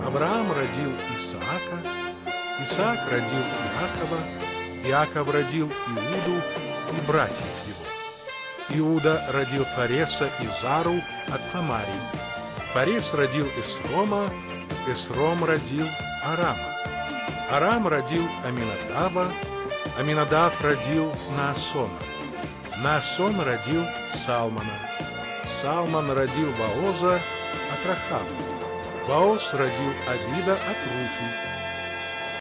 Авраам родил Исаака, Исаак родил Иакова, Иаков родил Иуду и братьев его. Иуда родил Фареса и Зару от Фамарии. Фарес родил Эсрома, Эсром родил Арама. Арам родил Аминадава, Аминадав родил Наасона. Наасон родил Салмона. Салмон родил Вооза от Рахава. Вооз родил Авида от Руфи.